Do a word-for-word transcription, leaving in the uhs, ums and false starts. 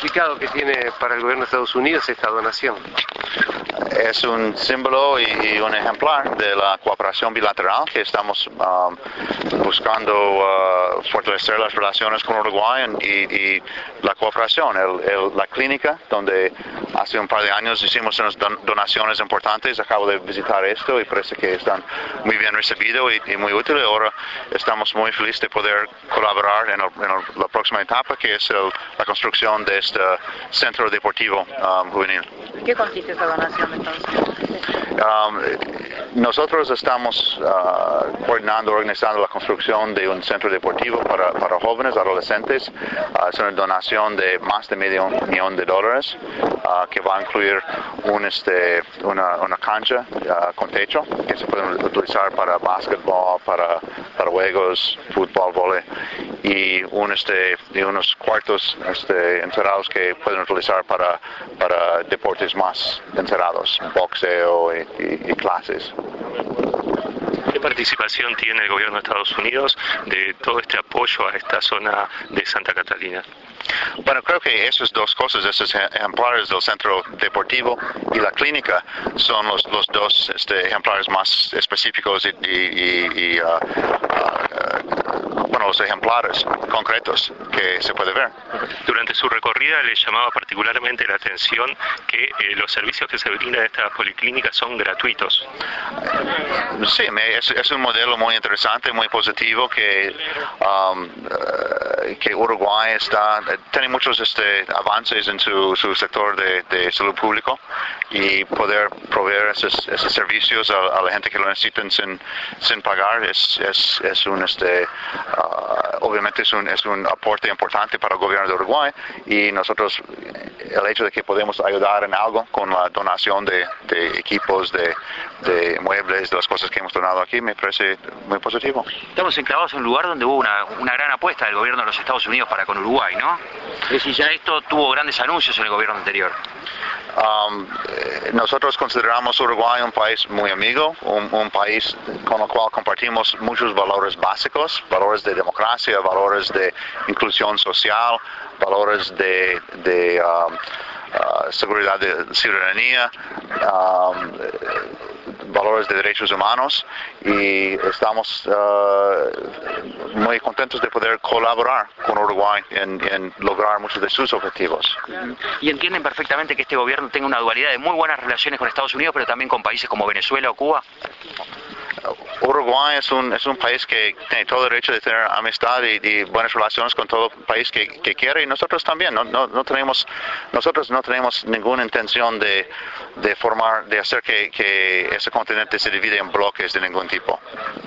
significado que tiene para el gobierno de Estados Unidos esta donación? Es un símbolo y, y un ejemplar de la cooperación bilateral que estamos um, buscando uh, fortalecer las relaciones con Uruguay y, y la cooperación. El, el, la clínica, donde hace un par de años hicimos unas don, donaciones importantes, acabo de visitar esto y parece que están muy bien recibidos y, y muy útiles. Ahora estamos muy felices de poder colaborar en, el, en el, la próxima etapa, que es el, la construcción de este centro deportivo um, juvenil. ¿Qué consiste esa donación entonces? Um, nosotros estamos uh, coordinando, organizando la construcción de un centro deportivo para, para jóvenes, adolescentes. Uh, es una donación de más de medio millón de dólares uh, que va a incluir un, este, una, una cancha uh, con techo que se puede utilizar para básquetbol, para, para juegos, fútbol, vóley, y, un, este, y unos cuartos este, encerrados que pueden utilizar para, para deportes más encerrados, boxeo y, y, y clases. ¿Qué participación tiene el gobierno de Estados Unidos de todo este apoyo a esta zona de Santa Catalina? Bueno, creo que esas dos cosas, esos ejemplares del centro deportivo y la clínica, son los, los dos este, ejemplares más específicos y, y, y, y uh, uh, bueno, los ejemplares concretos que se puede ver. Durante su recorrida le llamaba particularmente la atención que eh, los servicios que se brindan en esta policlínica son gratuitos. Sí, es, es un modelo muy interesante, muy positivo, que, um, uh, que Uruguay está, tiene muchos este, avances en su, su sector de, de salud público, y poder proveer esos, esos servicios a, a la gente que lo necesitan sin, sin pagar es, es, es un este, uh, obviamente es un, es un aporte importante para el gobierno de Uruguay, y nosotros, el hecho de que podemos ayudar en algo con la donación de, de equipos, de, de muebles, de las cosas que hemos donado aquí, me parece muy positivo. Estamos enclavados en un lugar donde hubo una, una gran apuesta del gobierno de los Estados Unidos para con Uruguay, ¿no? Es decir, ya esto tuvo grandes anuncios en el gobierno anterior. Um, nosotros consideramos Uruguay un país muy amigo, un, un país con el cual compartimos muchos valores básicos, valores de democracia, valores de inclusión social, valores de, de um, uh, seguridad de ciudadanía, um, valores de derechos humanos, y estamos uh, muy contentos de poder colaborar con Uruguay en, en lograr muchos de sus objetivos. Y entienden perfectamente que este gobierno tenga una dualidad de muy buenas relaciones con Estados Unidos, pero también con países como Venezuela o Cuba. Uruguay es un, es un país que tiene todo el derecho de tener amistad y, y buenas relaciones con todo país que, que quiere, y nosotros también. No, no, no tenemos, nosotros no tenemos ninguna intención de, de formar, de hacer que, que ese continente se divida en bloques de ningún tipo.